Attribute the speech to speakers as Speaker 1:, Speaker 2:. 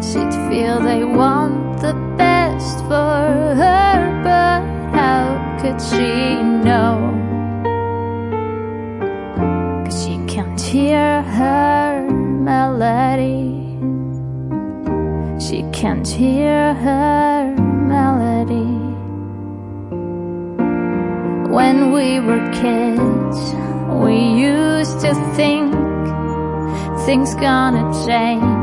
Speaker 1: she'd feel they want the best for her, but how could she know? 'Cause she can't hear her melody. She can't hear her melody. When we were kids, we used to think things gonna change.